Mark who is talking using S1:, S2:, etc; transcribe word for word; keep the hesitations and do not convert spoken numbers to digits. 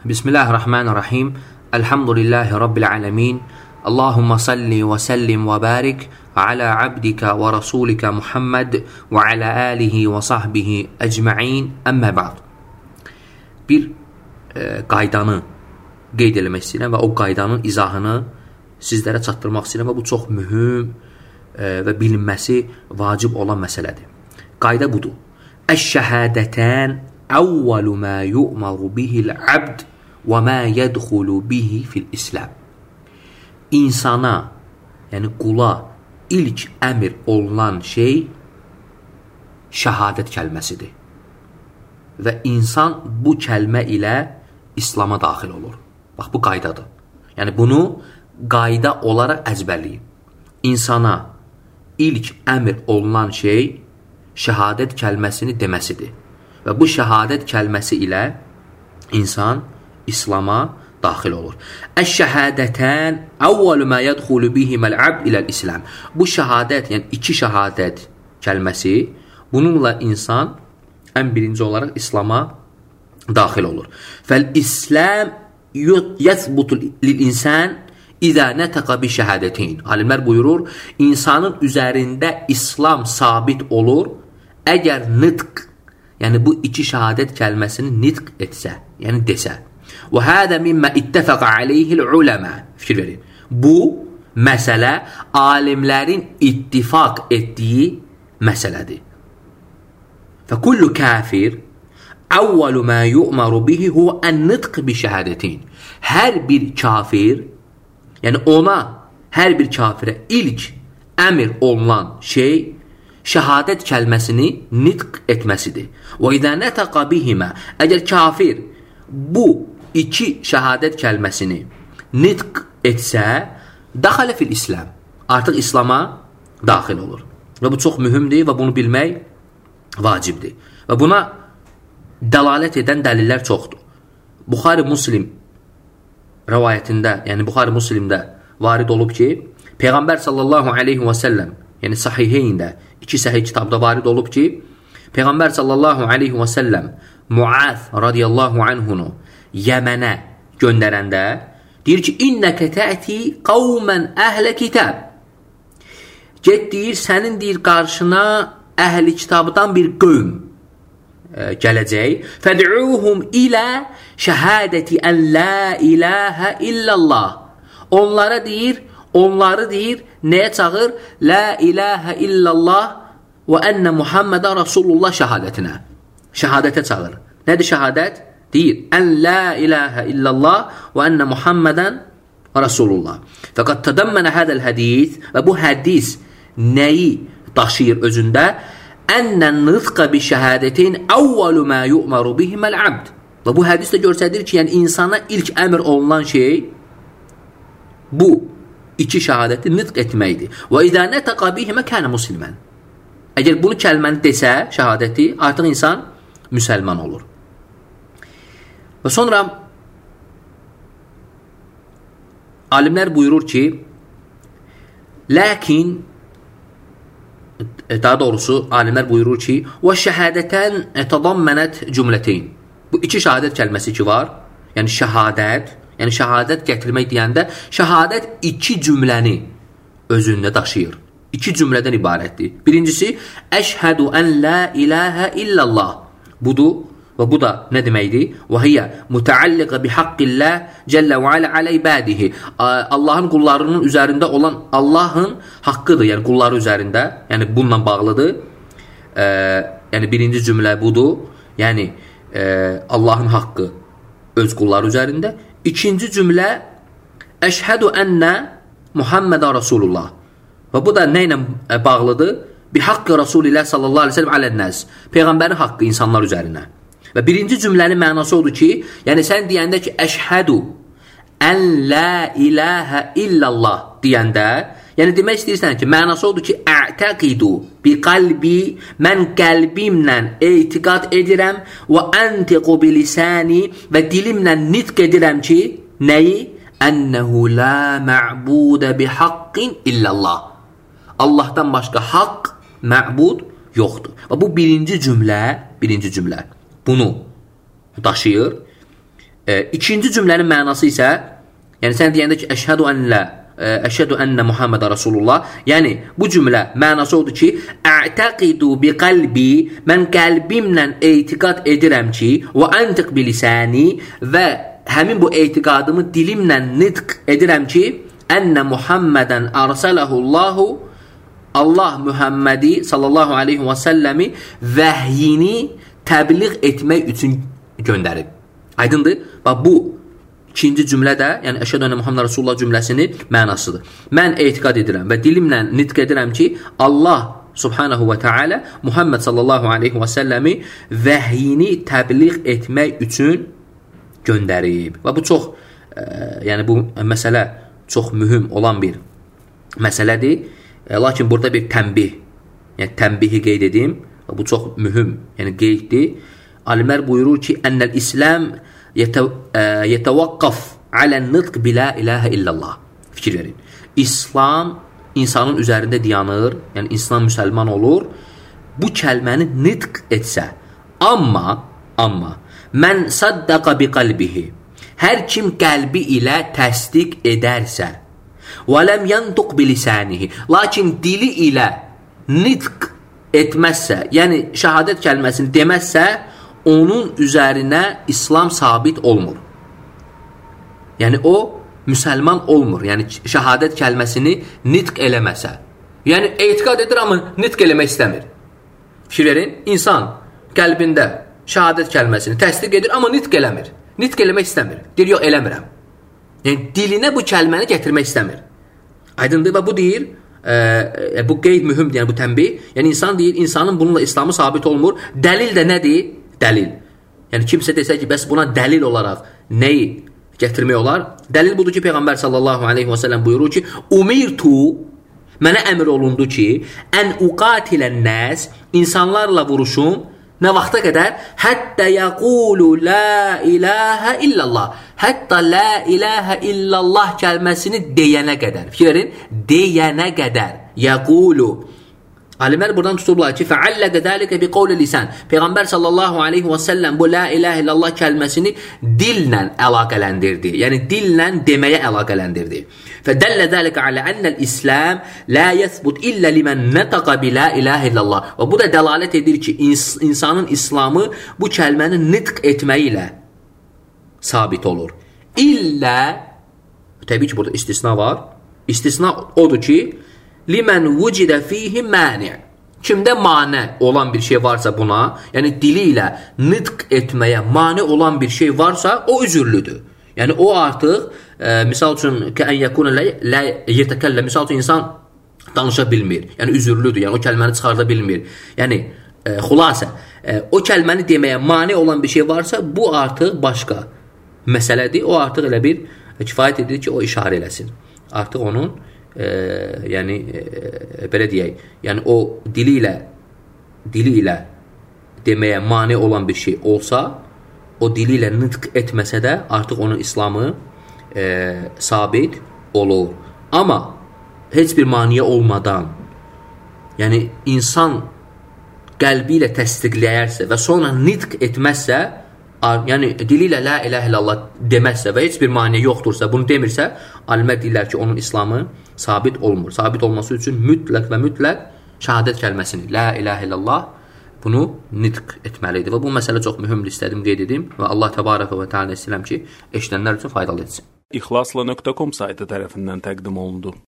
S1: Bismillahirrahmanirrahim. Elhamdülillahi Rabbil alemin. Allahumma salli ve sellim ve barik ala abdika ve rasulika Muhammed ve ala alihi ve sahbihi ecma'in. Əmmə ba'd. Bir e, qaydanı qeyd eləmək istəyirəm və o qaydanın izahını sizlərə çatdırmaq istəyirəm və bu çox mühüm e, və bilinməsi vacib olan məsələdir. Qayda budur. Əş-şəhadətən əvvəlu mə yu'maru bihil abd və mə yədxulu bihi fil İslam. İnsana, yəni qula ilk əmr olunan şey şəhadət kəlməsidir. Və insan bu kəlmə ilə İslama daxil olur. Bax, bu qaydadır. Yəni, bunu qayda olaraq əzbərləyin. İnsana ilk əmr olunan şey şəhadət kəlməsini deməsidir. Və bu şəhadət kəlməsi ilə insan İslama daxil olur. Əş-şəhadətən əvvəlu mə yədxulu bihiməl abd iləl İslam. Bu şəhadət, yəni iki şəhadət kəlməsi, bununla insan ən birinci olaraq İslama daxil olur. Fəl-İslam yəthbutu lil-insan İzə nətəqə bi şəhadətin. Alimlər buyurur, insanın üzərində İslam sabit olur, əgər nitq, yəni bu iki şəhadət kəlməsini nitq etsə, yəni desə. Və hədə mimmə ittəfəqə aleyhil uləmə. Fikir verin. Bu məsələ alimlərin ittifaq etdiyi məsələdir. Və kullu kafir əvvəlu mə yu'maru bihi huvə ən-nitq bi şəhadətin. Hər bir kafir, yəni ona, hər bir kafirə ilk əmr olunan şey şəhadət kəlməsini nitq etməsidir. Və izə nətəqə bihimə. Əgər kafir bu iki şəhadət kəlməsini nitq etsə, daxalə fil İslam. Artıq İslama daxil olur. Və bu çox mühümdür və bunu bilmək vacibdir. Və buna dəlalət edən dəlillər çoxdur. Buxari Muslim rəvayətində, yəni Buxari Muslimdə varid olub ki, Peyğəmbər sallallahu aleyhi və səlləm, yəni sahiheyndə, iki səhih kitabda varid olub ki, Peyğəmbər sallallahu aleyhi və səlləm Muaz radiyallahu anhunu Yəmənə göndərəndə deyir ki, İnnəkə tə'ti qavmən əhlə kitab. Get deyir, sənin deyir qarşına əhli kitabdan bir qövm e, gələcək. Fəd'uhum ilə şəhadəti ən la ilahə illallah. Onlara deyir, onları deyir, nəyə çağır? La ilahə illallah və ənə Muhammədə Rasulullah şəhadətinə. Şəhadətə çağır. Nədir şəhadət? Deyir, ən la ilahə illallah və ənə Muhammədən Rasulullah. Fəqət tədəmmənə hədəl hədis və bu hədis nəyi daşıyır özündə? Ənnən nıfqə bi şəhadətin əvvəlu mə yu'maru bihiməl abd. Və bu hədis də göstərir ki, yəni insana ilk əmr olunan şey bu iki şəhadəti nıtq etməkdir. Və izə nətəqə bihimə kənə muslimən. Əgər bunu kəlməni desə, şəhadəti, artıq insan müsəlman olur. Və sonra alimlər buyurur ki, lakin, daha doğrusu alimlər buyurur ki, və şəhadətən tadammənət cümləteyn. Bu iki şəhadət kəlməsi ki var, yəni şəhadət, yəni şəhadət gətirmək deyəndə, şəhadət iki cümləni özündə daşıyır. İki cümlədən ibarətdir. Birincisi, əşhədu ən la ilahə illallah. Budur. Və bu da nə deməkdir? Və hiyə mütəalliqə bi haqqillah cəllə və alə alə ibadihi. Allahın qullarının üzərində olan Allahın haqqıdır, yəni qulları üzərində, yəni bununla bağlıdır. E, yəni birinci cümlə budur, yəni e, Allahın haqqı öz qulları üzərində. İkinci cümlə əşhədu ənə Muhammədə Rasulullah. Və bu da nə ilə bağlıdır? Bi haqqı Rasulillah sallallahu aleyhi ve sellem alən-nəs. Peyğəmbərin haqqı insanlar üzərində. Və birinci cümlənin mənası odur ki, yəni sən deyəndə ki, əşhədu ən la ilahə illallah deyəndə, yəni demək istəyirsən ki, mənası odur ki, ə'təqidu bi qalbi, mən qəlbimlə etiqad edirəm və əntiqu bi lisani və dilimlə nitq edirəm ki, nəyi? Ənəhu la mə'budə bi haqqin illallah. Allahdan başqa haqq, mə'bud yoxdur. Və bu birinci cümlə, birinci cümlə bunu daşıyır. E, ikinci cümlənin mənası isə, yəni sən deyəndə ki, əşhədu ən lə, əşhədu ənə Muhammedə Rasulullah, yəni bu cümlə mənası odur ki, ə'təqidu bi qəlbi, mən qəlbimlə etiqad edirəm ki, və əntiq bilisəni, və həmin bu etiqadımı dilimlə nitq edirəm ki, ənə Muhammədən ərsələhullahu, Allah Muhammədi sallallahu aleyhi və səlləmi vəhyini təbliğ etmək üçün göndərib. Aydındır? Bax, bu ikinci cümlə də, yəni əşhədu ənə Muhammed Rasulullah cümləsinin mənasıdır. Mən etiqad edirəm və dilimlə nitq edirəm ki, Allah subhanahu və teala Muhammed sallallahu aleyhi və səlləmi vəhyini təbliğ etmək üçün göndərib. Və bu çox, e, yəni bu məsələ çox mühüm olan bir məsələdir. E, lakin burada bir tənbih, yəni tənbihi qeyd edim. Bu çox mühüm, yəni qeyddir. Alimlər buyurur ki, ennel İslam yetəvaqqaf alən nitq bilə iləhə illallah. Fikir verin. İslam insanın üzərində dayanır, yəni insan müsəlman olur, bu kəlməni nitq etsə, amma, amma, mən saddaqa bi qalbihi, hər kim qəlbi ilə təsdiq edərsə, və ləm yantuq bilisanihi, lakin dili ilə nitq etməzsə, yəni şəhadət kəlməsini deməzsə, onun üzərinə İslam sabit olmur. Yəni o müsəlman olmur. Yəni şəhadət kəlməsini nitq eləməsə. Yəni etiqad edir, amma nitq eləmək istəmir. Fikir verin, insan qəlbində şəhadət kəlməsini təsdiq edir, amma nitq eləmir. Nitq eləmək istəmir. Deyir, yox, eləmirəm. Yəni dilinə bu kəlməni gətirmək istəmir. Aydındır və bu deyir, e, bu qeyd mühümdür, yəni bu tənbih. Yəni insan deyir, insanın bununla İslamı sabit olmur. Dəlil də nədir? Dəlil. Yəni kimsə desə ki, bəs buna dəlil olaraq nəyi gətirmək olar? Dəlil budur ki, Peyğəmbər sallallahu aleyhi və səlləm buyurur ki, umirtu, mənə əmr olundu ki, ən uqatilən nəs, insanlarla vuruşum, nə vaxta qədər? Həttə yəqulu la iləhə illallah. Hətta la iləhə illallah kəlməsini deyənə qədər. Fikir verin, deyənə qədər. Yəqulu. Alimlər buradan tutublar ki, fəalləqə dəlikə bi qavli lisan. Peyğəmbər sallallahu aleyhi və səlləm bu la iləhə illallah kəlməsini dillə əlaqələndirdi. Yəni dillə deməyə əlaqələndirdi. Fədəllə dəlikə alə ənəl İslam la yəthbut illə limən nətəqə bi la iləhə illallah. Və bu da dəlalət edir ki, ins insanın İslamı bu kəlməni nitq etməyi ilə sabit olur. İllə, təbii ki, burada istisna var. İstisna odur ki, limən vücidə fihi məni. Kimdə mane olan bir şey varsa buna, yəni dili ilə nitq etməyə mane olan bir şey varsa, o üzürlüdür. Yəni o artıq, e, misal üçün, kən yəkuna lə yetəkəllə, misal üçün, insan danışa bilmir, yəni üzürlüdür, yəni o kəlməni çıxarda bilmir. Yəni, e, xülasə, e, o kəlməni deməyə mane olan bir şey varsa, bu artıq başqa məsələdir. O artıq elə bir kifayət edir ki, o işarə eləsin. Artıq onun E, yəni e, belə deyək, yəni o dili ilə dili ilə deməyə mane olan bir şey olsa, o dili ilə nitq etməsə də artıq onun İslamı e, sabit olur. Amma heç bir maniyə olmadan, yəni insan qəlbi ilə təsdiqləyərsə və sonra nitq etməzsə, yəni dili ilə la iləhə illallah deməzsə və heç bir maniyə yoxdursa, bunu demirsə, alimlər deyirlər ki, onun İslamı sabit olmur. Sabit olması üçün mütləq və mütləq şəhadət kəlməsini, la iləhə illallah, bunu nitq etməlidir. Və bu məsələ çox mühümdür, istədim qeyd edim və Allah təbarəkə və təala istəyirəm ki, eşidənlər üçün faydalı etsin.
S2: İxlasla nöqtə com saytı tərəfindən təqdim olundu.